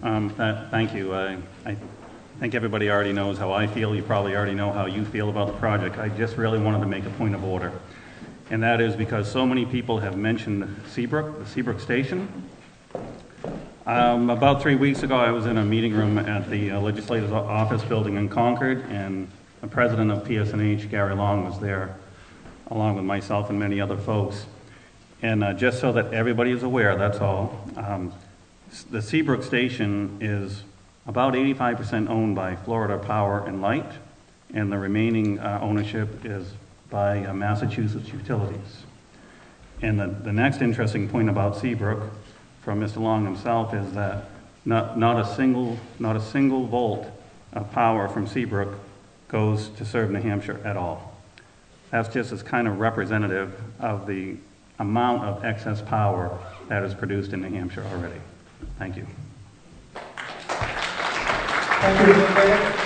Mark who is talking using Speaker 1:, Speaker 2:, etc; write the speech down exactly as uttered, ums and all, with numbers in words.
Speaker 1: Um, th thank you. I, I think everybody already knows how I feel. You probably already know how you feel about the project. I just really wanted to make a point of order. And that is because so many people have mentioned Seabrook, the Seabrook Station. Um, about three weeks ago, I was in a meeting room at the uh, Legislative Office building in Concord, and the president of P S N H, Gary Long, was there, along with myself and many other folks. And uh, just so that everybody is aware, that's all, um, the Seabrook Station is about eighty-five percent owned by Florida Power and Light, and the remaining uh, ownership is by uh, Massachusetts Utilities. And the, the next interesting point about Seabrook from Mister Long himself is that not, not, a single, not a single volt of power from Seabrook goes to serve New Hampshire at all. That's just as kind of representative of the amount of excess power that is produced in New Hampshire already. Thank you.
Speaker 2: Thank you.